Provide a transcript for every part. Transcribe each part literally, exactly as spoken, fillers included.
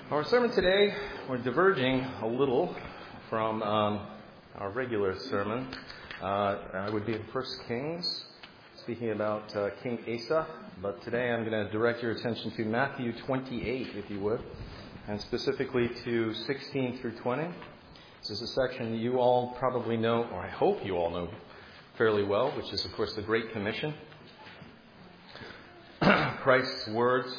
Our sermon today, we're diverging a little from um, our regular sermon. Uh, I would be in First Kings, speaking about uh, King Asa, but today I'm going to direct your attention to Matthew twenty-eight, if you would, and specifically to sixteen through twenty. This is a section you all probably know, or I hope you all know fairly well, which is, of course, the Great Commission. Christ's words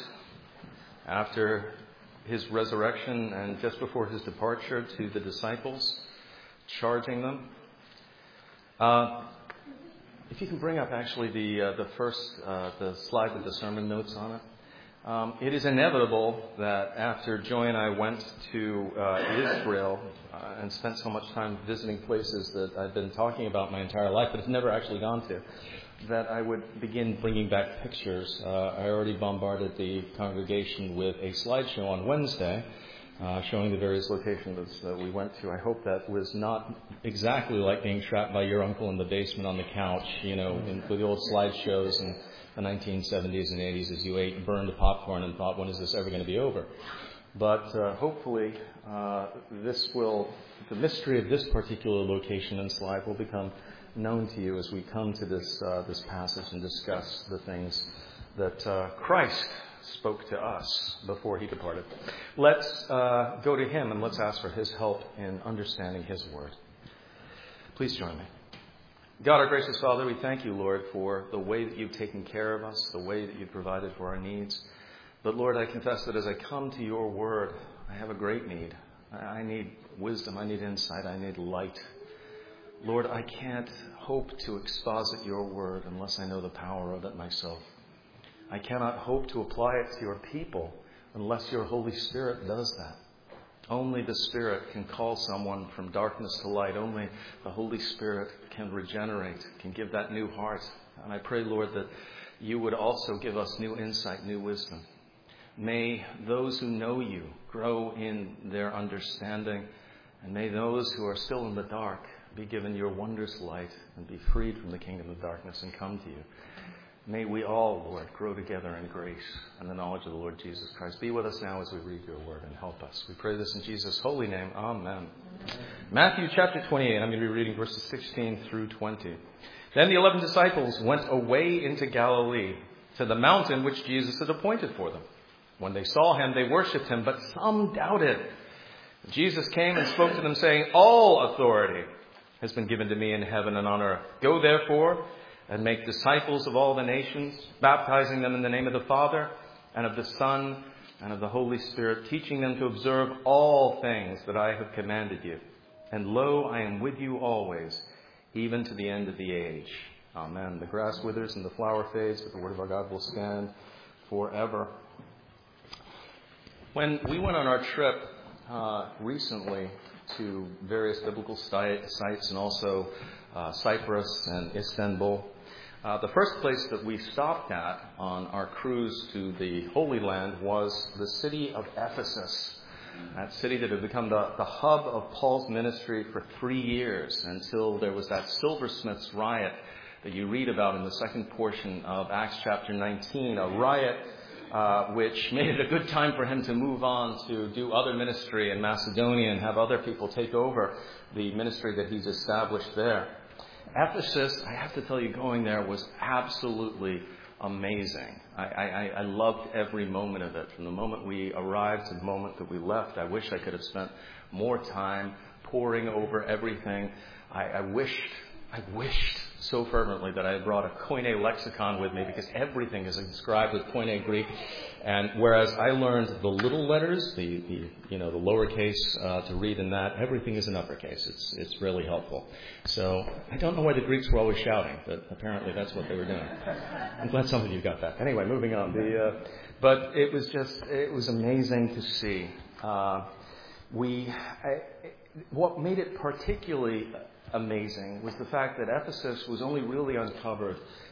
after his resurrection and just before his departure to the disciples, charging them. Uh, if you can bring up actually the uh, the first uh, the slide with the sermon notes on it. Um, it is inevitable that after Joy and I went to uh, Israel uh, and spent so much time visiting places that I've been talking about my entire life, but have never actually gone to, that I would begin bringing back pictures. Uh, I already bombarded the congregation with a slideshow on Wednesday uh, showing the various locations that we went to. I hope that was not exactly like being trapped by your uncle in the basement on the couch, you know, in, with the old slideshows in the nineteen seventies and eighties as you ate burned popcorn and thought, when is this ever going to be over? But uh, hopefully uh, this will, the mystery of this particular location and slide will become known to you as we come to this uh, this passage and discuss the things that uh, Christ spoke to us before he departed. Let's uh, go to him and let's ask for his help in understanding his word. Please join me. God, our gracious Father, we thank you, Lord, for the way that you've taken care of us, the way that you've provided for our needs. But Lord, I confess that as I come to your word, I have a great need. I need wisdom, I need insight, I need light. Lord, I can't hope to exposit your word unless I know the power of it myself. I cannot hope to apply it to your people unless your Holy Spirit does that. Only the Spirit can call someone from darkness to light. Only the Holy Spirit can regenerate, can give that new heart. And I pray, Lord, that you would also give us new insight, new wisdom. May those who know you grow in their understanding, and may those who are still in the dark be given your wondrous light and be freed from the kingdom of darkness and come to you. May we all, Lord, grow together in grace and the knowledge of the Lord Jesus Christ. Be with us now as we read your word and help us. We pray this in Jesus' holy name. Amen. Amen. Matthew chapter twenty-eight, I'm going to be reading verses sixteen through twenty. Then the eleven disciples went away into Galilee to the mountain which Jesus had appointed for them. When they saw him, they worshipped him, but some doubted. Jesus came and spoke to them, saying, "All authority has been given to me in heaven and on earth. Go therefore and make disciples of all the nations, baptizing them in the name of the Father and of the Son and of the Holy Spirit, teaching them to observe all things that I have commanded you. And lo, I am with you always, even to the end of the age." Amen. The grass withers and the flower fades, but the word of our God will stand forever. When we went on our trip uh, recently to various biblical sites and also uh, Cyprus and Istanbul, Uh, the first place that we stopped at on our cruise to the Holy Land was the city of Ephesus, that city that had become the, the hub of Paul's ministry for three years until there was that silversmiths riot that you read about in the second portion of Acts chapter nineteen, a riot uh, which made it a good time for him to move on to do other ministry in Macedonia and have other people take over the ministry that he's established there. Ephesus, I have to tell you, going there was absolutely amazing. I, I, I loved every moment of it. From the moment we arrived to the moment that we left, I wish I could have spent more time poring over everything. I, I wished, I wished so fervently that I had brought a Koine lexicon with me, because everything is inscribed with Koine Greek. And whereas I learned the little letters, the, the you know the lowercase uh, to read in that, everything is in uppercase. It's it's really helpful. So I don't know why the Greeks were always shouting, but apparently that's what they were doing. I'm glad some of you got that. Anyway, moving on. The uh, but it was just it was amazing to see. Uh, we I, what made it particularly amazing was the fact that Ephesus was only really uncovered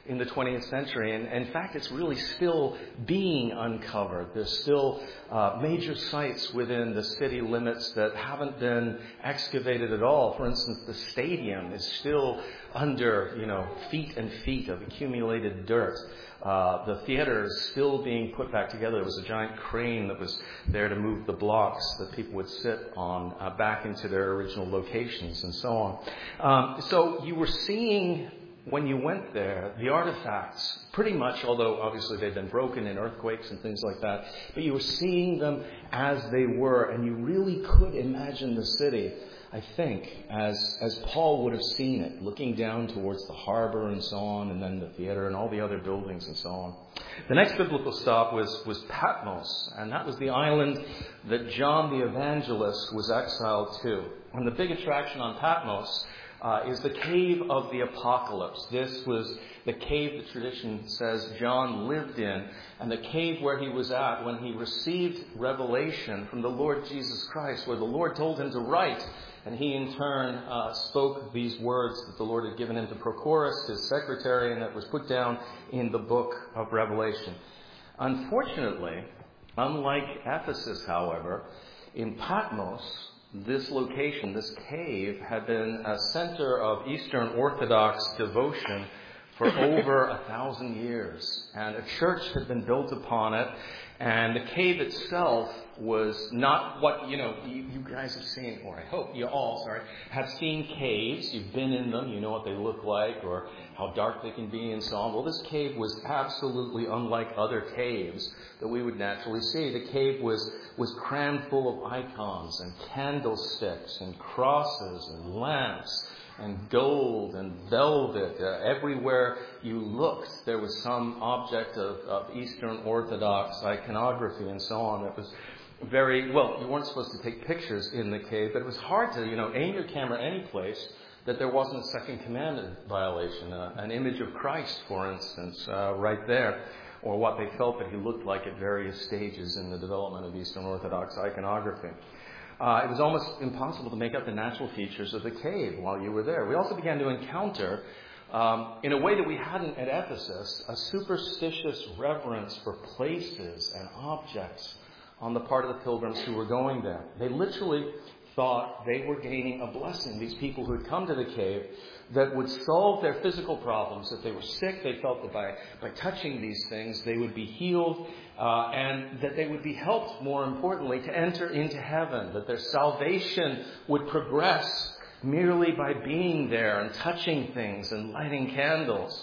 in the twentieth century. And in fact, it's really still being uncovered. There's still uh, major sites within the city limits that haven't been excavated at all. For instance, the stadium is still under, you know, feet and feet of accumulated dirt. Uh, the theater is still being put back together. There was a giant crane that was there to move the blocks that people would sit on uh, back into their original locations and so on. Um, so you were seeing, when you went there, the artifacts pretty much, although obviously they've been broken in earthquakes and things like that, but you were seeing them as they were, and you really could imagine the city, I think, as as Paul would have seen it, looking down towards the harbor and so on, and then the theater and all the other buildings and so on. The next biblical stop was, was Patmos, and that was the island that John the Evangelist was exiled to. And the big attraction on Patmos uh, is the Cave of the Apocalypse. This was the cave the tradition says John lived in, and the cave where he was at when he received revelation from the Lord Jesus Christ, where the Lord told him to write. And he, in turn, uh, spoke these words that the Lord had given him to Prochorus, his secretary, and that was put down in the book of Revelation. Unfortunately, unlike Ephesus, however, in Patmos, this location, this cave, had been a center of Eastern Orthodox devotion for over a thousand years. And a church had been built upon it. And the cave itself was not what, you know, you, you guys have seen, or I hope you all, sorry, have seen caves. You've been in them. You know what they look like or how dark they can be and so on. Well, this cave was absolutely unlike other caves that we would naturally see. The cave was, was crammed full of icons and candlesticks and crosses and lamps and gold and velvet. Uh, everywhere you looked, there was some object of, of Eastern Orthodox iconography and so on. It was very, well, you weren't supposed to take pictures in the cave, but it was hard to, you know, aim your camera any place that there wasn't a second commandment violation. Uh, an image of Christ, for instance, uh, right there, or what they felt that he looked like at various stages in the development of Eastern Orthodox iconography. Uh, it was almost impossible to make out the natural features of the cave while you were there. We also began to encounter, um, in a way that we hadn't at Ephesus, a superstitious reverence for places and objects on the part of the pilgrims who were going there. They literally thought they were gaining a blessing, these people who had come to the cave, that would solve their physical problems. If they were sick, they felt that by, by touching these things, they would be healed, uh, and that they would be helped, more importantly, to enter into heaven, that their salvation would progress merely by being there and touching things and lighting candles,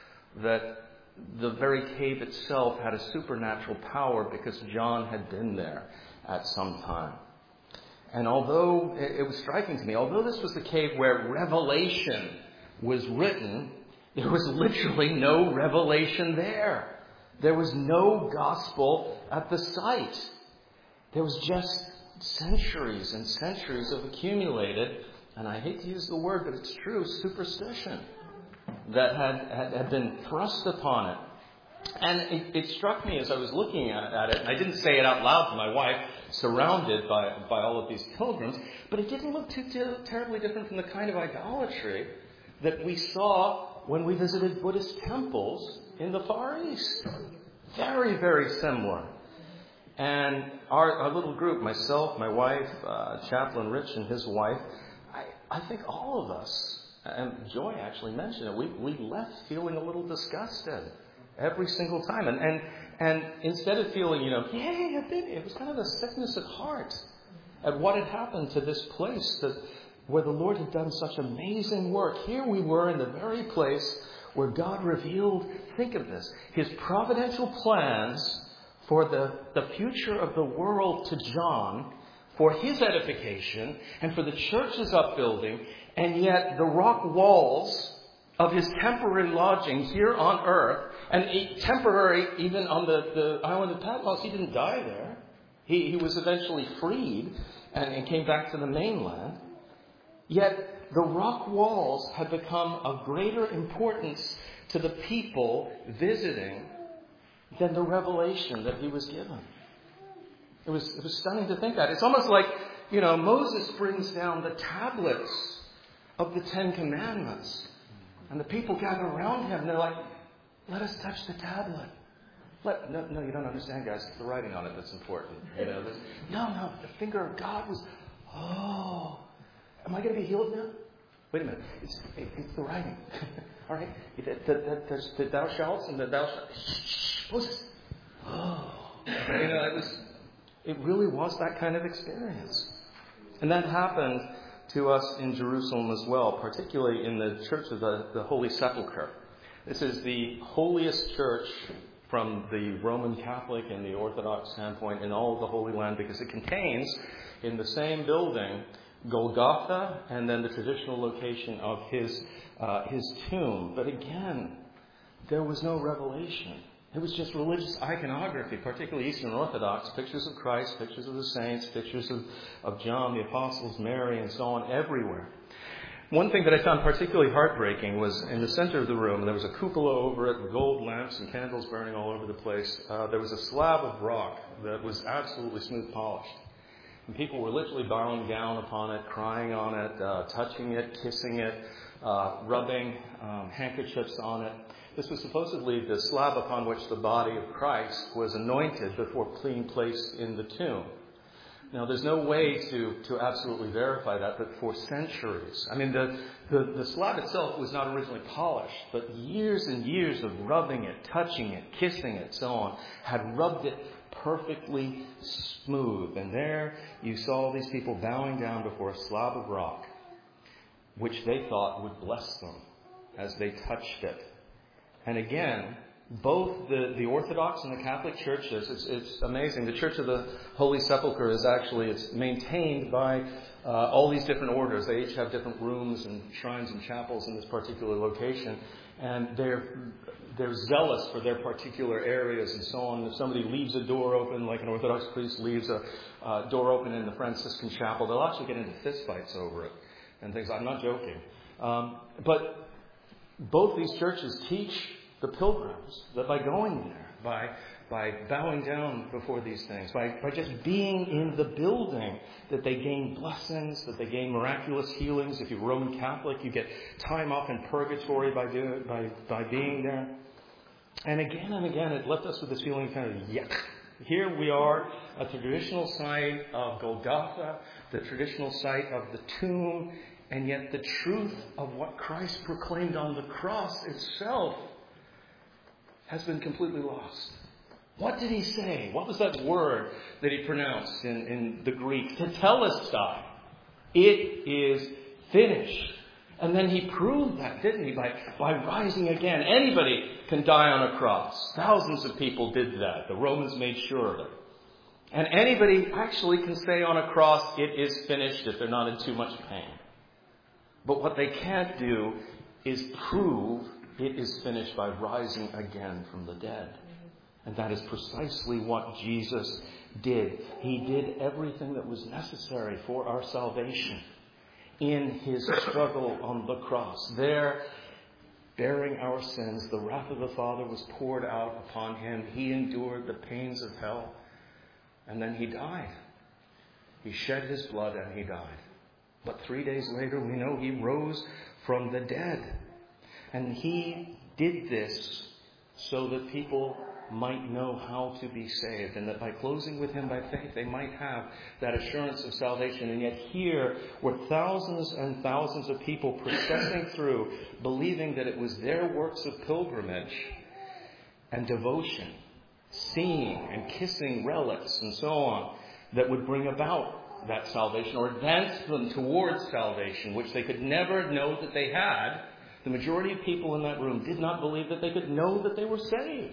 that the very cave itself had a supernatural power because John had been there at some time. And although it was striking to me, although this was the cave where Revelation was written, there was literally no revelation there. There was no gospel at the site. There was just centuries and centuries of accumulated, and I hate to use the word, but it's true, superstition that had, had, had been thrust upon it. And it, it struck me as I was looking at, at it, and I didn't say it out loud to my wife, surrounded by, by all of these pilgrims, but it didn't look too, too terribly different from the kind of idolatry that we saw when we visited Buddhist temples in the Far East. Very, very similar. And our, our little group, myself, my wife, uh, Chaplain Rich and his wife, I, I think all of us, and Joy actually mentioned it, we, we left feeling a little disgusted every single time. And, and and instead of feeling, you know, yay, I've been here, it was kind of a sickness at heart at what had happened to this place that where the Lord had done such amazing work. Here we were in the very place where God revealed, think of this, his providential plans for the, the future of the world to John, for his edification and for the church's upbuilding, and yet the rock walls of his temporary lodging here on earth, and temporary even on the, the island of Patmos. He didn't die there. He, he was eventually freed and, and came back to the mainland. Yet the rock walls had become of greater importance to the people visiting than the revelation that he was given. It was, it was stunning to think that. It's almost like, you know, Moses brings down the tablets of the Ten Commandments. And the people gather around him and they're like, let us touch the tablet. Let, no, no, you don't understand, guys. It's the writing on it that's important. You know, this, no, no, the finger of God was, oh, am I going to be healed now? Wait a minute. It's, it, it's the writing. All right? That, that, that, that, that thou shalt and that thou shalt. Shh, Moses. Oh. You know, it was, it really was that kind of experience. And that happened to us in Jerusalem as well, particularly in the Church of the, the Holy Sepulchre. This is the holiest church from the Roman Catholic and the Orthodox standpoint in all of the Holy Land, because it contains in the same building Golgotha and then the traditional location of his uh, his tomb. But again, there was no revelation. It was just religious iconography, particularly Eastern Orthodox, pictures of Christ, pictures of the saints, pictures of, of John, the apostles, Mary, and so on, everywhere. One thing that I found particularly heartbreaking was in the center of the room, there was a cupola over it with gold lamps and candles burning all over the place. Uh, there was a slab of rock that was absolutely smooth polished. And people were literally bowing down upon it, crying on it, uh, touching it, kissing it, uh, rubbing um, handkerchiefs on it. This was supposedly the slab upon which the body of Christ was anointed before being placed in the tomb. Now, there's no way to, to absolutely verify that, but for centuries. I mean, the, the, the slab itself was not originally polished, but years and years of rubbing it, touching it, kissing it, so on, had rubbed it perfectly smooth. And there you saw these people bowing down before a slab of rock, which they thought would bless them as they touched it. And again, both the, the Orthodox and the Catholic churches, it's, it's amazing. The Church of the Holy Sepulchre is actually, it's maintained by uh, all these different orders. They each have different rooms and shrines and chapels in this particular location. And they're, they're zealous for their particular areas and so on. If somebody leaves a door open, like an Orthodox priest leaves a uh, door open in the Franciscan chapel, they'll actually get into fistfights over it and things. I'm not joking. Um, but both these churches teach the pilgrims that by going there, by by bowing down before these things, by, by just being in the building, that they gain blessings, that they gain miraculous healings. If you're Roman Catholic, you get time off in purgatory by doing by by being there. And again and again, it left us with this feeling of kind of yuck. Here we are at the traditional site of Golgotha, the traditional site of the tomb, and yet the truth of what Christ proclaimed on the cross itself has been completely lost. What did he say? What was that word that he pronounced in, in the Greek? Tetelestai. It is finished. And then he proved that, didn't he? By, by rising again. Anybody can die on a cross. Thousands of people did that. The Romans made sure of it. And anybody actually can say on a cross, it is finished, if they're not in too much pain. But what they can't do is prove it is finished by rising again from the dead. And that is precisely what Jesus did. He did everything that was necessary for our salvation in his struggle on the cross. There, bearing our sins, the wrath of the Father was poured out upon him. He endured the pains of hell. And then he died. He shed his blood and he died. But three days later, we know he rose from the dead. And he did this so that people might know how to be saved, and that by closing with him by faith, they might have that assurance of salvation. And yet here were thousands and thousands of people processing through, believing that it was their works of pilgrimage and devotion, seeing and kissing relics and so on, that would bring about that salvation or advance them towards salvation, which they could never know that they had. The majority of people in that room did not believe that they could know that they were saved.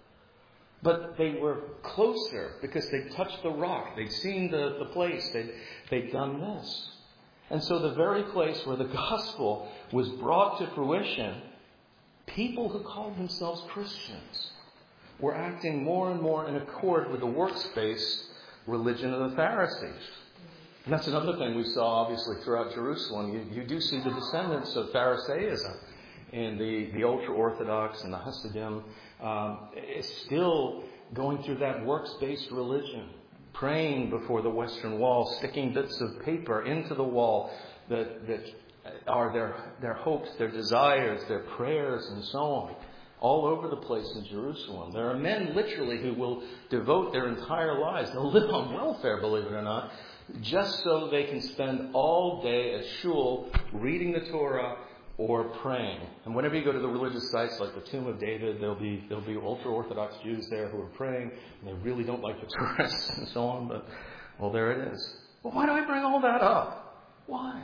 But they were closer because they'd touched the rock. They'd seen the, the place. They'd, they'd done this. And so the very place where the gospel was brought to fruition, people who called themselves Christians were acting more and more in accord with the works-based religion of the Pharisees. And that's another thing we saw, obviously, throughout Jerusalem. You, you do see the descendants of Pharisaism in the, the ultra-Orthodox and the Hasidim. Um, it's still going through that works-based religion, praying before the Western Wall, sticking bits of paper into the wall that, that are their, their hopes, their desires, their prayers, and so on. all over the place in Jerusalem. There are men literally who will devote their entire lives, they'll live on welfare, believe it or not, just so they can spend all day at shul reading the Torah or praying. And whenever you go to the religious sites like the Tomb of David, there'll be there'll be ultra-Orthodox Jews there who are praying, and they really don't like the tourists and so on, but, well, there it is. Well, why do I bring all that up? Why?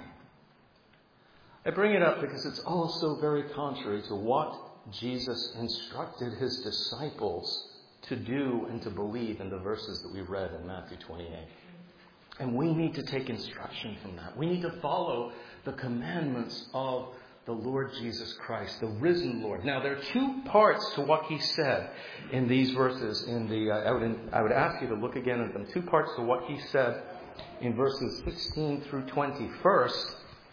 I bring it up because it's also very contrary to what Jesus instructed his disciples to do and to believe in the verses that we read in Matthew twenty-eight. And we need to take instruction from that. We need to follow the commandments of the Lord Jesus Christ, the risen Lord. Now, there are two parts to what he said in these verses. In the, uh, I, would, I would ask you to look again at them. Two parts to what he said in verses sixteen through twenty. First,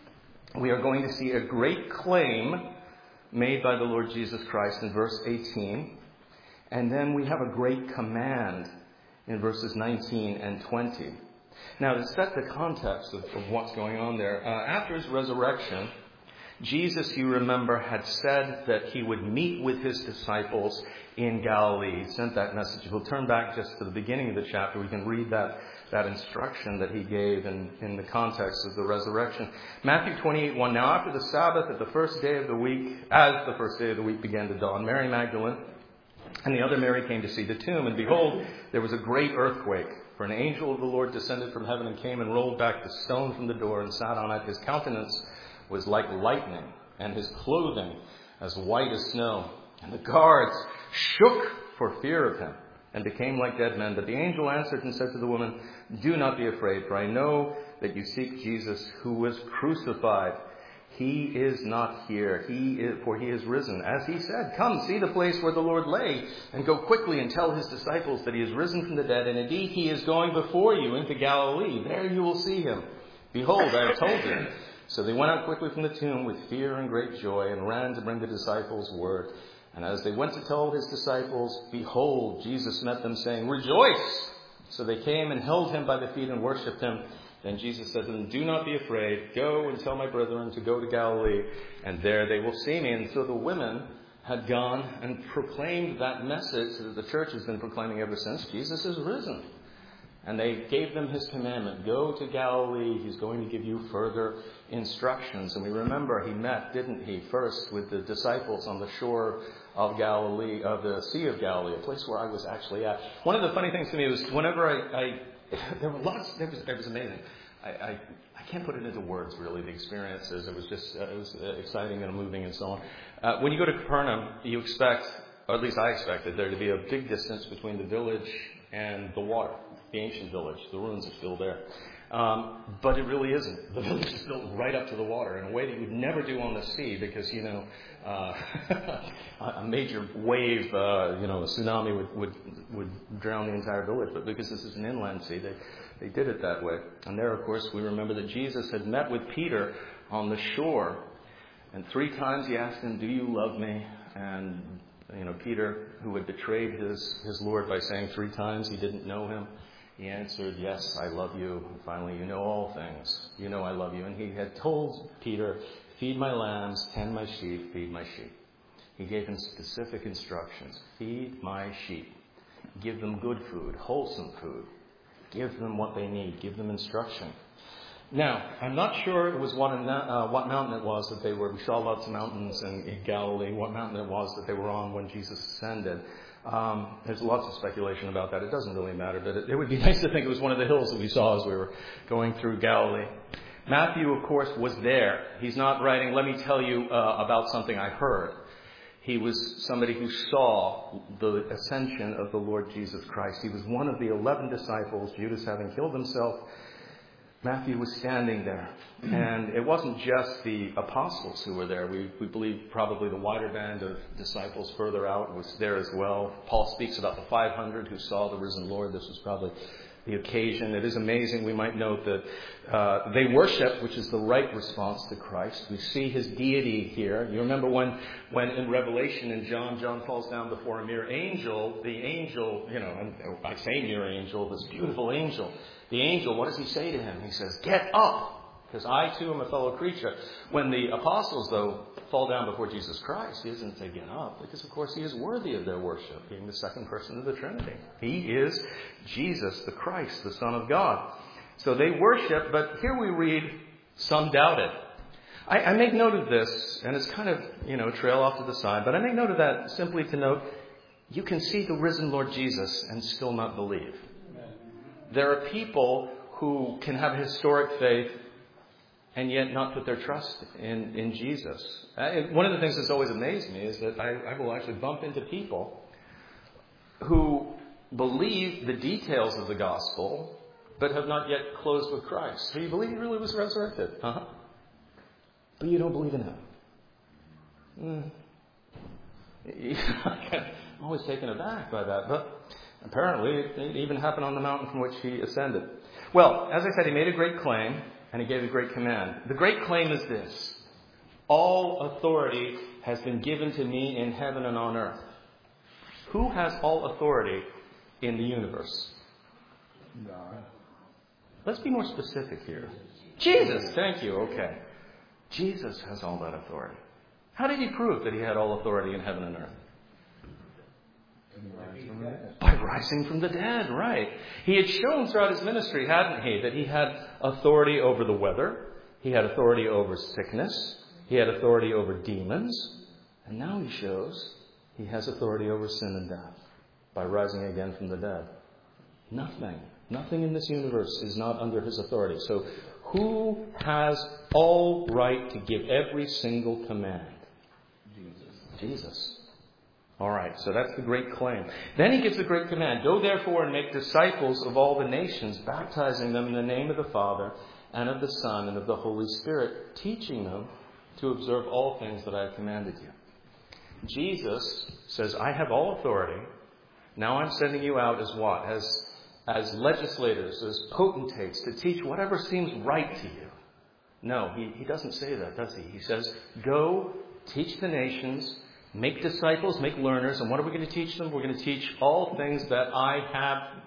we are going to see a great claim made by the Lord Jesus Christ in verse eighteen. And then we have a great command in verses nineteen and twenty. Now, to set the context of, of what's going on there, uh, after his resurrection, Jesus, you remember, had said that he would meet with his disciples in Galilee. He sent that message. If we'll turn back just to the beginning of the chapter, we can read that, that instruction that he gave in, in the context of the resurrection. Matthew twenty-eight one. Now after the Sabbath, at the first day of the week, as the first day of the week began to dawn, Mary Magdalene and the other Mary came to see the tomb. And behold, there was a great earthquake. For an angel of the Lord descended from heaven and came and rolled back the stone from the door and sat on it. His countenance was like lightning, and his clothing as white as snow. And the guards shook for fear of him and became like dead men. But the angel answered and said to the woman, do not be afraid, for I know that you seek Jesus who was crucified. He is not here, he is, for he is risen. As he said, come, see the place where the Lord lay, and go quickly and tell his disciples that he is risen from the dead. And indeed, he is going before you into Galilee. There you will see him. Behold, I have told you. So they went out quickly from the tomb with fear and great joy and ran to bring the disciples word. And as they went to tell his disciples, behold, Jesus met them, saying, rejoice! So they came and held him by the feet and worshipped him. Then Jesus said to them, do not be afraid. Go and tell my brethren to go to Galilee, and there they will see me. And so the women had gone and proclaimed that message that the church has been proclaiming ever since. Jesus is risen. And they gave them his commandment. Go to Galilee. He's going to give you further instructions. And we remember he met, didn't he, first with the disciples on the shore of Galilee, of the Sea of Galilee, a place where I was actually at. One of the funny things to me was whenever I, I there were lots, there was, it was amazing. I, I, I can't put it into words, really, the experiences. It was just, uh, it was exciting and moving and so on. Uh, when you go to Capernaum, you expect, or at least I expected, there to be a big distance between the village and the water. The ancient village. The ruins are still there. Um, but it really isn't. The village is built right up to the water in a way that you would never do on the sea because, you know, uh, a major wave, uh, you know, a tsunami would, would would drown the entire village. But because this is an inland sea, they, they did it that way. And there, of course, we remember that Jesus had met with Peter on the shore. And three times he asked him, do you love me? And, you know, Peter, who had betrayed his, his Lord by saying three times he didn't know him, he answered, yes, I love you. And finally, you know all things. You know I love you. And he had told Peter, feed my lambs, tend my sheep, feed my sheep. He gave him specific instructions. Feed my sheep. Give them good food, wholesome food. Give them what they need. Give them instruction. Now, I'm not sure it was what, uh, what mountain it was that they were. We saw lots of mountains in, in Galilee. What mountain it was that they were on when Jesus ascended. Um, there's lots of speculation about that. It doesn't really matter, but it, it would be nice to think it was one of the hills that we saw as we were going through Galilee. Matthew, of course, was there. He's not writing, let me tell you uh, about something I heard. He was somebody who saw the ascension of the Lord Jesus Christ. He was one of the eleven disciples, Judas having killed himself. Matthew was standing there. And it wasn't just the apostles who were there. We, we believe probably the wider band of disciples further out was there as well. Paul speaks about the five hundred who saw the risen Lord. This was probably the occasion. It is amazing. We might note that uh, they worship, which is the right response to Christ. We see his deity here. You remember when, when in Revelation in John, John falls down before a mere angel. The angel, you know, and I say mere angel, this beautiful angel. The angel, what does he say to him? He says, get up, because I too am a fellow creature. When the apostles, though, fall down before Jesus Christ. He doesn't say get up, because of course he is worthy of their worship, being the second person of the Trinity. He is Jesus, the Christ, the Son of God. So they worship, but here we read, some doubted. I, I make note of this, and it's kind of, you know, trail off to the side, but I make note of that simply to note, you can see the risen Lord Jesus and still not believe. There are people who can have historic faith and yet not put their trust in, in Jesus. Uh, one of the things that's always amazed me is that I, I will actually bump into people who believe the details of the gospel, but have not yet closed with Christ. So you believe he really was resurrected? Uh-huh. But you don't believe in him. Mm. I'm always taken aback by that. But apparently it even happened on the mountain from which he ascended. Well, as I said, he made a great claim. And he gave a great command. The great claim is this: all authority has been given to me in heaven and on earth. Who has all authority in the universe? God. Let's be more specific here. Jesus. Thank you. Okay. Jesus has all that authority. How did he prove that he had all authority in heaven and earth? By rising from the dead, right. He had shown throughout his ministry, hadn't he, that he had authority over the weather. He had authority over sickness. He had authority over demons. And now he shows he has authority over sin and death by rising again from the dead. Nothing, nothing in this universe is not under his authority. So who has all right to give every single command? Jesus. Jesus. All right, so that's the great claim. Then he gives the great command. Go therefore and make disciples of all the nations, baptizing them in the name of the Father and of the Son and of the Holy Spirit, teaching them to observe all things that I have commanded you. Jesus says, I have all authority. Now I'm sending you out as what? As, as legislators, as potentates, to teach whatever seems right to you. No, he, he doesn't say that, does he? He says, go teach the nations, make disciples, make learners. And what are we going to teach them? We're going to teach all things that I have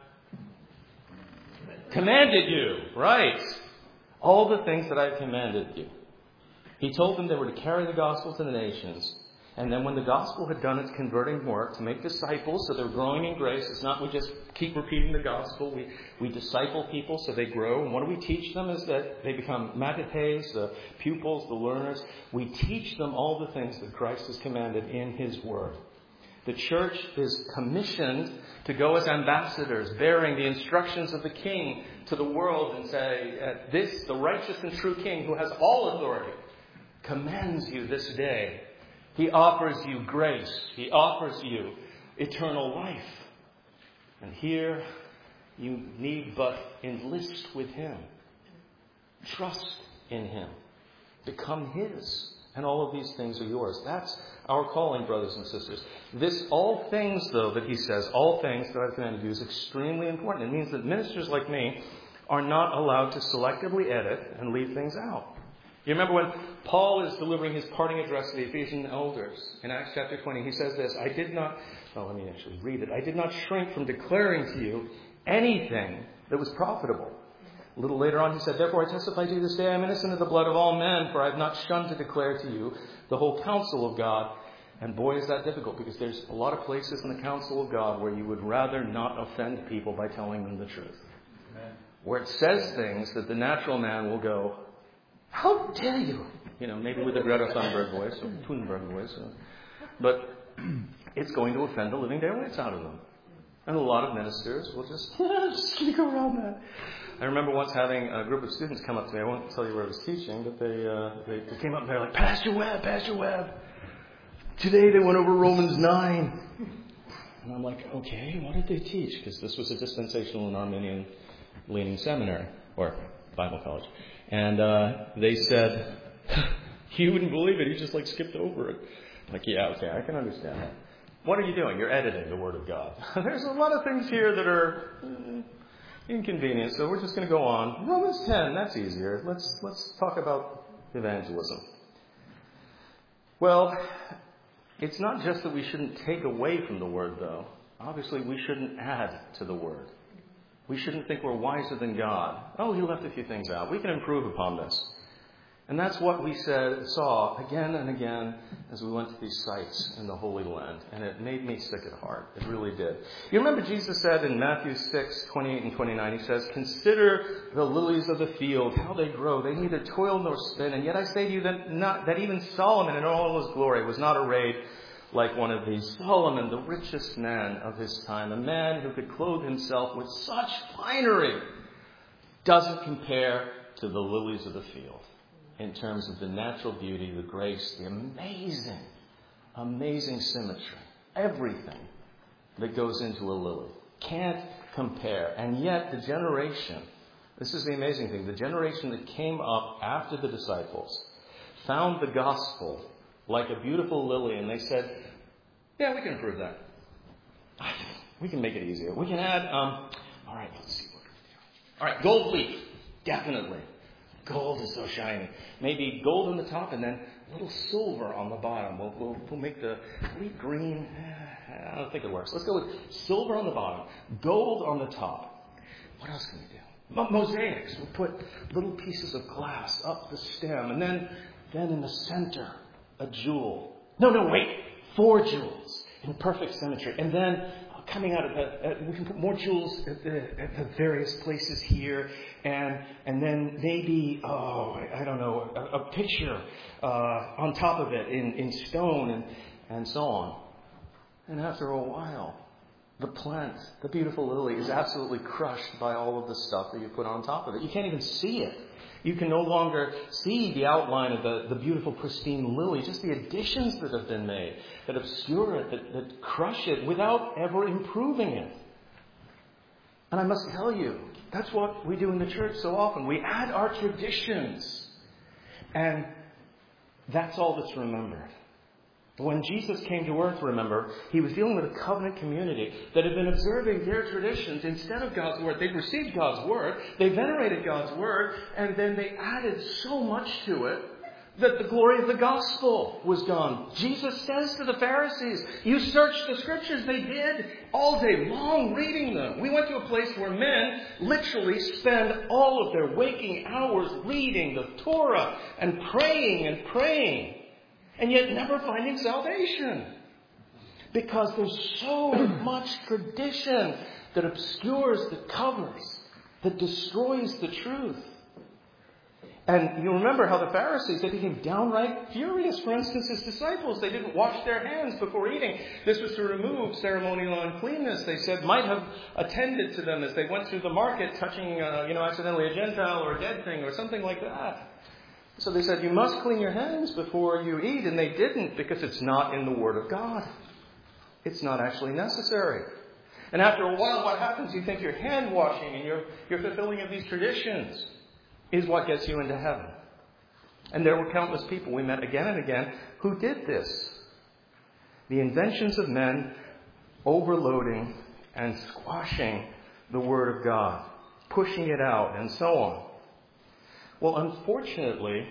commanded you. Right. All the things that I have commanded you. He told them they were to carry the gospel to the nations. And then when the gospel had done its converting work to make disciples, so they're growing in grace. It's not we just keep repeating the gospel. We, we disciple people so they grow. And what do we teach them is that they become mathetes, the pupils, the learners. We teach them all the things that Christ has commanded in his word. The church is commissioned to go as ambassadors, bearing the instructions of the king to the world and say, this, the righteous and true king who has all authority, commands you this day. He offers you grace. He offers you eternal life. And here you need but enlist with him. Trust in him. Become his. And all of these things are yours. That's our calling, brothers and sisters. This all things, though, that he says, all things that I've commanded you is extremely important. It means that ministers like me are not allowed to selectively edit and leave things out. You remember when Paul is delivering his parting address to the Ephesian elders in Acts chapter twenty, he says this, I did not, well, let me actually read it. I did not shrink from declaring to you anything that was profitable. A little later on he said, therefore I testify to you this day, I am innocent of the blood of all men, for I have not shunned to declare to you the whole counsel of God. And boy, is that difficult, because there's a lot of places in the counsel of God where you would rather not offend people by telling them the truth. Amen. Where it says things that the natural man will go, how dare you? You know, maybe with a Greta Thunberg voice or Thunberg voice. But it's going to offend the living daylights out of them. And a lot of ministers will just, just sneak around that. I remember once having a group of students come up to me. I won't tell you where I was teaching, but they, uh, they, they came up and they were like, Pastor Webb, Pastor Webb. Today they went over Romans nine. And I'm like, okay, what did they teach? Because this was a dispensational and Arminian leaning seminary or Bible college. And uh, they said, you wouldn't believe it. He just like skipped over it. I'm like, yeah, okay, I can understand that. What are you doing? You're editing the Word of God. There's a lot of things here that are uh, inconvenient, so we're just going to go on. Romans ten, that's easier. Let's let's talk about evangelism. Well, it's not just that we shouldn't take away from the Word, though. Obviously, we shouldn't add to the Word. We shouldn't think we're wiser than God. Oh, he left a few things out. We can improve upon this. And that's what we said, saw again and again as we went to these sites in the Holy Land. And it made me sick at heart. It really did. You remember Jesus said in Matthew six, twenty-eight and twenty-nine, he says, "Consider the lilies of the field, how they grow. They neither toil nor spin. And yet I say to you that, not, that even Solomon in all his glory was not arrayed like one of these. Solomon, the richest man of his time, a man who could clothe himself with such finery, doesn't compare to the lilies of the field in terms of the natural beauty, the grace, the amazing, amazing symmetry. Everything that goes into a lily. Can't compare. And yet the generation, this is the amazing thing, the generation that came up after the disciples found the gospel like a beautiful lily, and they said, yeah, we can improve that. We can make it easier. We can add, um, all right, let's see what we can do. All right, gold leaf, definitely. Gold is so shiny. Maybe gold on the top and then a little silver on the bottom. We'll, we'll, we'll make the leaf green. I don't think it works. Let's go with silver on the bottom, gold on the top. What else can we do? Mo- mosaics. We'll put little pieces of glass up the stem, and then, then in the center, a jewel. No, no, wait. Four jewels in perfect symmetry. And then uh, coming out of the, uh, we can put more jewels at the, at the various places here. And and then maybe, oh, I, I don't know, a, a picture uh, on top of it in, in stone and, and so on. And after a while, the plant, the beautiful lily, is absolutely crushed by all of the stuff that you put on top of it. You can't even see it. You can no longer see the outline of the, the beautiful, pristine lily, just the additions that have been made that obscure it, that, that crush it without ever improving it. And I must tell you, that's what we do in the church so often. We add our traditions, and that's all that's remembered. When Jesus came to earth, remember, he was dealing with a covenant community that had been observing their traditions instead of God's word. They'd received God's word, they venerated God's word, and then they added so much to it that the glory of the gospel was gone. Jesus says to the Pharisees, you search the scriptures. They did all day long reading them. We went to a place where men literally spend all of their waking hours reading the Torah and praying and praying, and yet never finding salvation. Because there's so much tradition that obscures, that covers, that destroys the truth. And you remember how the Pharisees, they became downright furious. For instance, his disciples, they didn't wash their hands before eating. This was to remove ceremonial uncleanness, they said, might have attended to them as they went through the market, touching, uh, you know, accidentally a Gentile or a dead thing or something like that. So they said, you must clean your hands before you eat. And they didn't, because it's not in the Word of God. It's not actually necessary. And after a while, what happens? You think you're hand washing and you're, you're fulfilling of these traditions is what gets you into heaven. And there were countless people we met again and again who did this. The inventions of men overloading and squashing the Word of God, pushing it out, and so on. Well, unfortunately,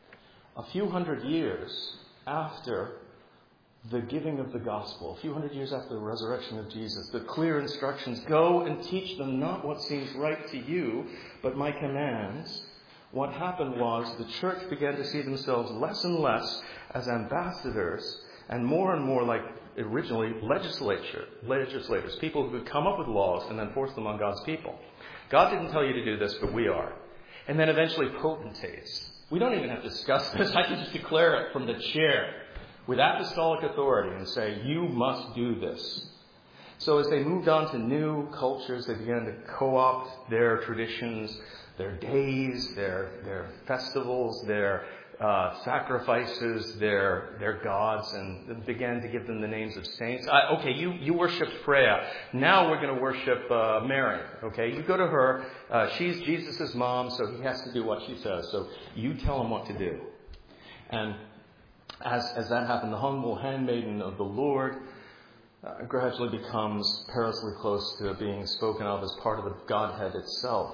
a few hundred years after the giving of the gospel, a few hundred years after the resurrection of Jesus, the clear instructions, go and teach them not what seems right to you, but my commands. What happened was the church began to see themselves less and less as ambassadors and more and more like originally legislature, legislators, people who could come up with laws and then force them on God's people. God didn't tell you to do this, but we are. And then eventually potentates. We don't even have to discuss this. I can just declare it from the chair with apostolic authority and say, you must do this. So as they moved on to new cultures, they began to co-opt their traditions, their days, their their festivals, their uh, sacrifices, their their gods, and began to give them the names of saints. I, okay, you, you worshipped Freya. Now we're going to worship uh, Mary. Okay, you go to her. Uh, she's Jesus' mom, so he has to do what she says. So you tell him what to do. And as as that happened, the humble handmaiden of the Lord uh, gradually becomes perilously close to being spoken of as part of the Godhead itself.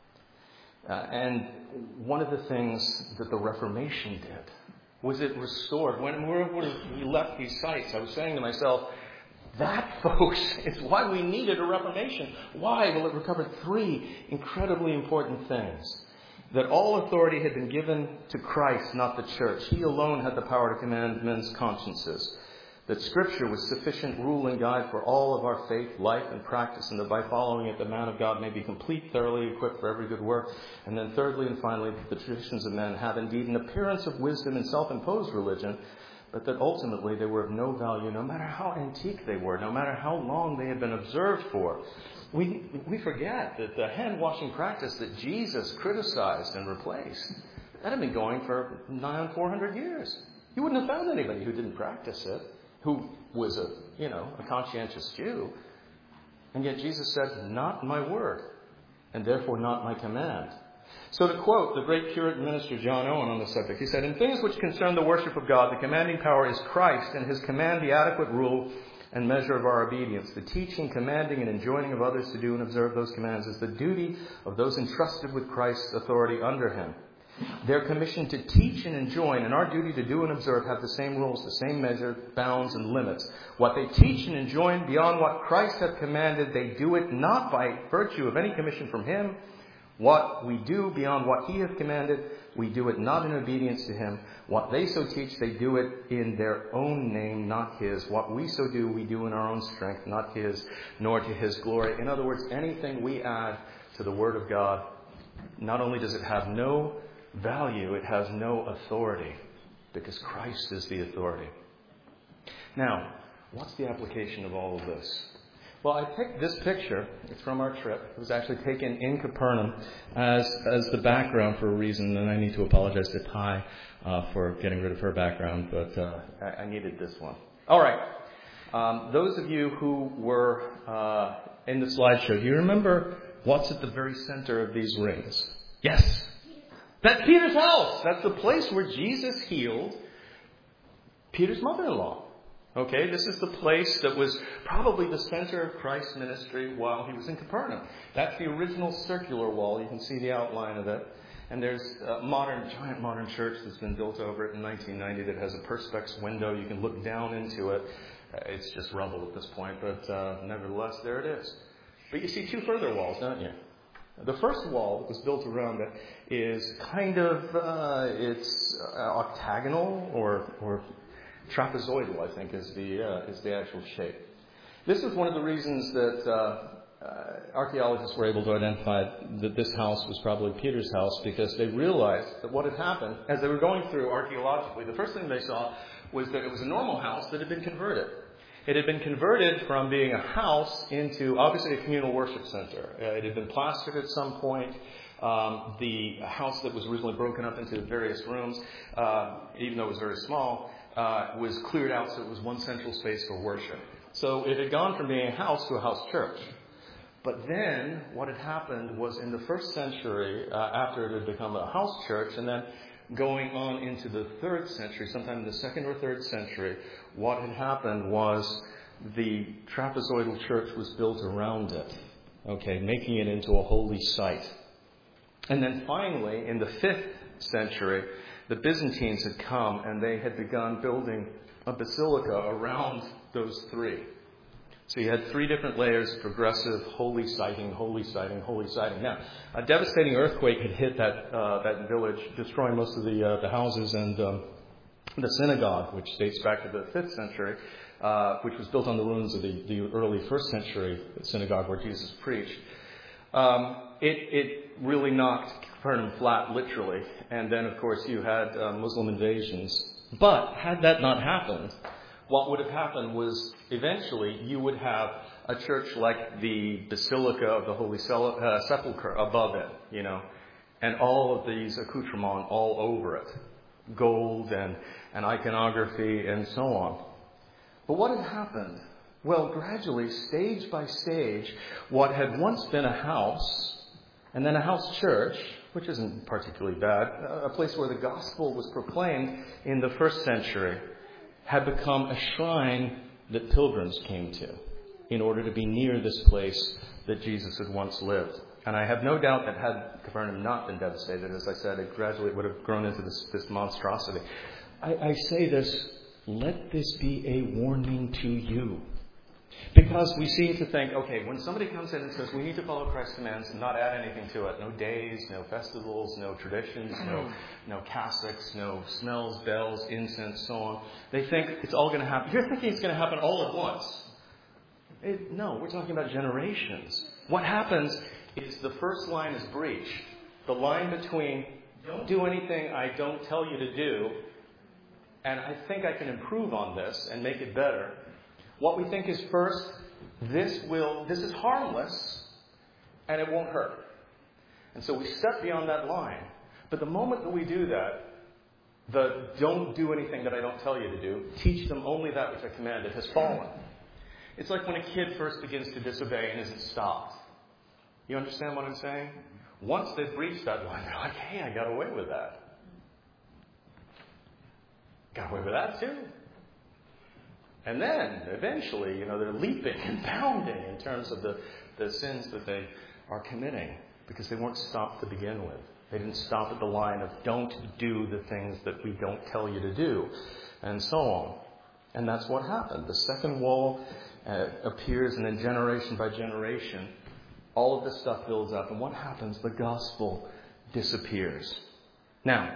Uh, and one of the things that the Reformation did was it restored. When we left these sites, I was saying to myself, that, folks, is why we needed a Reformation. Why? Well, it recovered three incredibly important things. that all authority had been given to Christ, not the church. He alone had the power to command men's consciences. That Scripture was sufficient rule and guide for all of our faith, life, and practice, and that by following it, the man of God may be complete, thoroughly equipped for every good work. And then thirdly and finally, the traditions of men have indeed an appearance of wisdom and self-imposed religion, but that ultimately they were of no value, no matter how antique they were, no matter how long they had been observed for. We we forget that the hand-washing practice that Jesus criticized and replaced, that had been going for nigh on four hundred years. You wouldn't have found anybody who didn't practice it, who was a, you know, a conscientious Jew. And yet Jesus said, not my word, and therefore not my command. So to quote the great Puritan minister John Owen on the subject, he said, in things which concern the worship of God, the commanding power is Christ, and his command the adequate rule and measure of our obedience. The teaching, commanding, and enjoining of others to do and observe those commands is the duty of those entrusted with Christ's authority under him. Their commission to teach and enjoin and our duty to do and observe have the same rules, the same measure, bounds, and limits. What they teach and enjoin beyond what Christ hath commanded, they do it not by virtue of any commission from him. What we do beyond what he hath commanded, we do it not in obedience to him. What they so teach, they do it in their own name, not his. What we so do, we do in our own strength, not his, nor to his glory. In other words, anything we add to the Word of God, not only does it have no value, it has no authority, because Christ is the authority. Now, what's the application of all of this? Well, I picked this picture. It's from our trip. It was actually taken in Capernaum as as the background for a reason, and I need to apologize to Ty uh, for getting rid of her background, but uh, I, I needed this one. All right. Um, those of you who were uh, in the slideshow, do you remember what's at the very center of these rings? Yes. That's Peter's house. That's the place where Jesus healed Peter's mother-in-law. Okay, this is the place that was probably the center of Christ's ministry while he was in Capernaum. That's the original circular wall. You can see the outline of it. And there's a modern, giant modern church that's been built over it in nineteen ninety that has a perspex window. You can look down into it. It's just rubble at this point, but uh, nevertheless, there it is. But you see two further walls, don't you? The first wall that was built around it is kind of, uh, it's uh, octagonal or or trapezoidal, I think, is the uh, is the actual shape. This is one of the reasons that uh, uh, archaeologists were able to identify that this house was probably Peter's house, because they realized that what had happened as they were going through archaeologically, the first thing they saw was that it was a normal house that had been converted. It had been converted from being a house into, obviously, a communal worship center. Uh, it had been plastered at some point. Um, the house that was originally broken up into various rooms, uh, even though it was very small, uh, was cleared out so it was one central space for worship. So it had gone from being a house to a house church. But then what had happened was in the first century, uh, after it had become a house church, and then going on into the third century, sometime in the second or third century, what had happened was the trapezoidal church was built around it, okay, making it into a holy site. And then finally, in the fifth century, the Byzantines had come and they had begun building a basilica around those three. So you had three different layers of progressive holy siting, holy siting, holy siting. Now, a devastating earthquake had hit that uh, that village, destroying most of the uh, the houses and um, the synagogue, which dates back to the fifth century, uh, which was built on the ruins of the, the early first century synagogue where Jesus preached. Um, it, it really knocked Capernaum flat, literally. And then, of course, you had uh, Muslim invasions. But had that not happened, what would have happened was eventually you would have a church like the Basilica of the Holy Sepulchre above it, you know, and all of these accoutrements all over it, gold and, and iconography and so on. But what had happened? Well, gradually, stage by stage, what had once been a house and then a house church, which isn't particularly bad, a place where the gospel was proclaimed in the first century, had become a shrine that pilgrims came to in order to be near this place that Jesus had once lived. And I have no doubt that had Capernaum not been devastated, as I said, it gradually would have grown into this, this monstrosity. I, I say this, let this be a warning to you. Because we seem to think, okay, when somebody comes in and says we need to follow Christ's commands and not add anything to it, no days, no festivals, no traditions, no no cassocks, no smells, bells, incense, so on, they think it's all going to happen. You're thinking it's going to happen all at once. It, no, we're talking about generations. What happens is the first line is breached. The line between don't do anything I don't tell you to do, and I think I can improve on this and make it better. What we think is first, this will, this is harmless, and it won't hurt. And so we step beyond that line. But the moment that we do that, the don't do anything that I don't tell you to do, teach them only that which I commanded, has fallen. It's like when a kid first begins to disobey and isn't stopped. You understand what I'm saying? Once they've breached that line, they're like, hey, I got away with that. Got away with that too. And then, eventually, you know, they're leaping and bounding in terms of the, the sins that they are committing because they weren't stopped to begin with. They didn't stop at the line of don't do the things that we don't tell you to do, and so on. And that's what happened. The second wall uh, appears, and then generation by generation, all of this stuff builds up. And what happens? The gospel disappears. Now,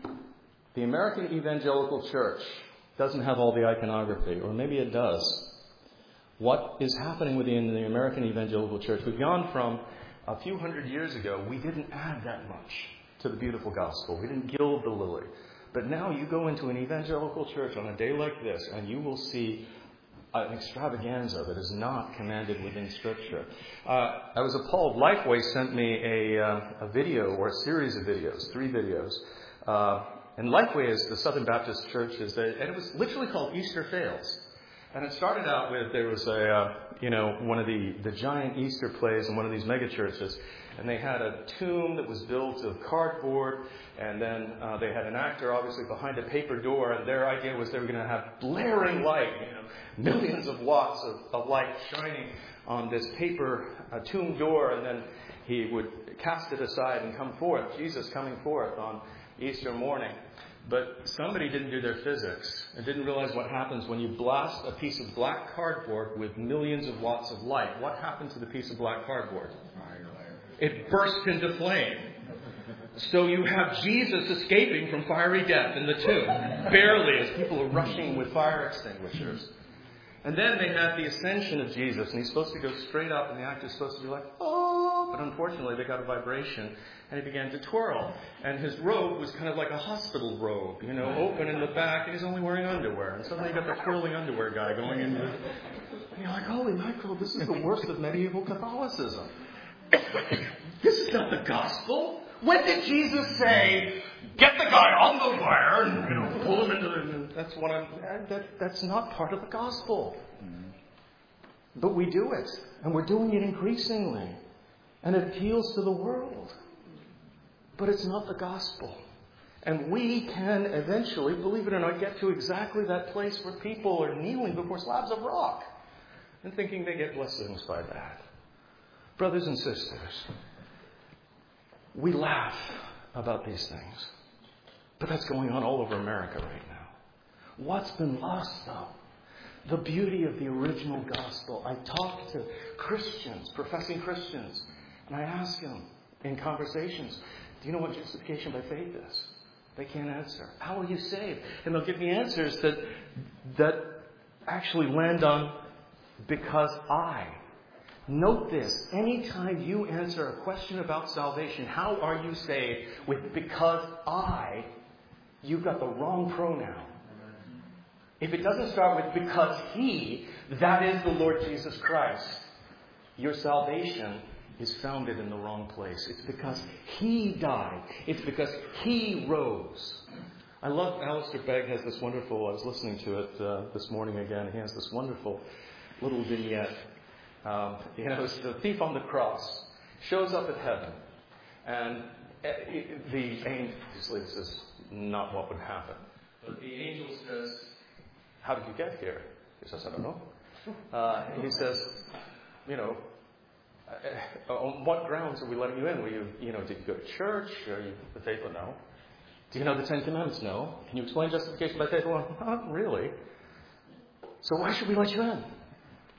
the American Evangelical Church doesn't have all the iconography, or maybe it does. What is happening within the American Evangelical Church? We've gone from a few hundred years ago, we didn't add that much to the beautiful gospel. We didn't gild the lily. But now you go into an evangelical church on a day like this, and you will see an extravaganza that is not commanded within Scripture. Uh, I was appalled. Lifeway sent me a, uh, a video, or a series of videos, three videos. Uh, and Lifeway is the Southern Baptist Church, is the, and it was literally called Easter Fails. And it started out with, there was a, uh, you know, one of the, the giant Easter plays in one of these mega churches. And they had a tomb that was built of cardboard. And then uh, they had an actor, obviously, behind a paper door. And their idea was they were going to have blaring light, you know, millions of watts of, of light shining on this paper uh, tomb door. And then he would cast it aside and come forth, Jesus coming forth on Easter morning. But somebody didn't do their physics and didn't realize what happens when you blast a piece of black cardboard with millions of watts of light. What happened to the piece of black cardboard? It burst into flame. So you have Jesus escaping from fiery death in the tomb, barely, as people are rushing with fire extinguishers. And then they had the ascension of Jesus, and he's supposed to go straight up, and the actor's supposed to be like, oh, but unfortunately they got a vibration, and he began to twirl. And his robe was kind of like a hospital robe, you know, open in the back, and he's only wearing underwear. And suddenly you got the twirling underwear guy going in. And you're like, holy mackerel, this is the worst of medieval Catholicism. This is not the gospel. When did Jesus say, get the guy on the wire and, you know, pull him into the... That's what I'm... That, that's not part of the gospel. But we do it. And we're doing it increasingly. And it appeals to the world. But it's not the gospel. And we can eventually, believe it or not, get to exactly that place where people are kneeling before slabs of rock and thinking they get blessings by that. Brothers and sisters, we laugh about these things. But that's going on all over America right now. What's been lost, though? The beauty of the original gospel. I talk to Christians, professing Christians, and I ask them in conversations, do you know what justification by faith is? They can't answer. How are you saved? And they'll give me answers that that actually land on because I. Note this. Anytime you answer a question about salvation, how are you saved, with because I, you've got the wrong pronoun. If it doesn't start with because He, that is the Lord Jesus Christ, your salvation is founded in the wrong place. It's because He died. It's because He rose. I love Alistair Begg has this wonderful, I was listening to it uh, this morning again. He has this wonderful little vignette. Um, you know, it's the thief on the cross shows up at heaven. And the angel, obviously this is not what would happen. But the angel says, how did you get here? He says, I don't know. Uh, he says, you know, Uh, on what grounds are we letting you in? Were you, you know, did you go to church? Are you faithful? No. Do you know the Ten Commandments? No. Can you explain justification by faith? Well, not really. So why should we let you in?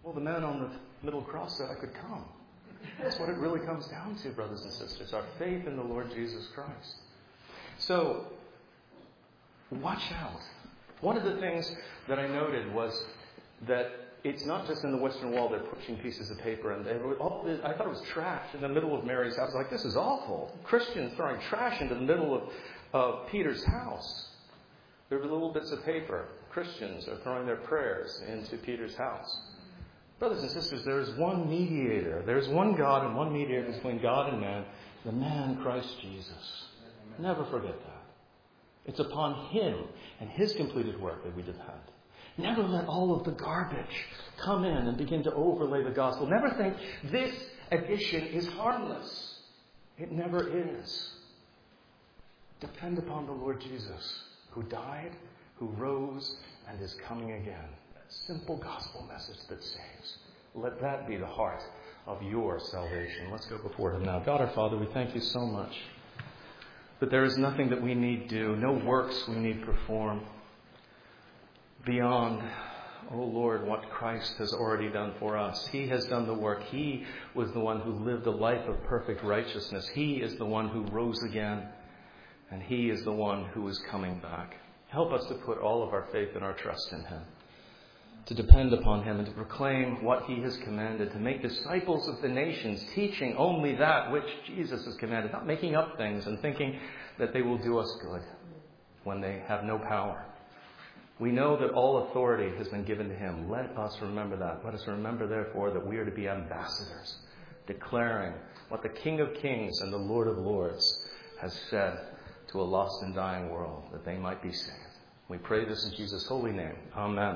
Well, the man on the middle cross said I could come. That's what it really comes down to, brothers and sisters, our faith in the Lord Jesus Christ. So, watch out. One of the things that I noted was that it's not just in the Western Wall they're pushing pieces of paper, and they were all, I thought it was trash in the middle of Mary's house. I was like, this is awful. Christians throwing trash into the middle of, of Peter's house. There were little bits of paper. Christians are throwing their prayers into Peter's house. Brothers and sisters, there is one mediator. There is one God and one mediator between God and man, the man Christ Jesus. Never forget that. It's upon Him and His completed work that we depend. Never let all of the garbage come in and begin to overlay the gospel. Never think this addition is harmless. It never is. Depend upon the Lord Jesus, who died, who rose, and is coming again. Simple gospel message that saves. Let that be the heart of your salvation. Let's go before Him now. God our Father, we thank You so much that there is nothing that we need do, no works we need perform beyond, oh Lord, what Christ has already done for us. He has done the work. He was the one who lived a life of perfect righteousness. He is the one who rose again, and He is the one who is coming back. Help us to put all of our faith and our trust in Him, to depend upon Him and to proclaim what He has commanded, to make disciples of the nations, teaching only that which Jesus has commanded, not making up things and thinking that they will do us good when they have no power. We know that all authority has been given to Him. Let us remember that. Let us remember, therefore, that we are to be ambassadors, declaring what the King of Kings and the Lord of Lords has said to a lost and dying world, that they might be saved. We pray this in Jesus' holy name. Amen.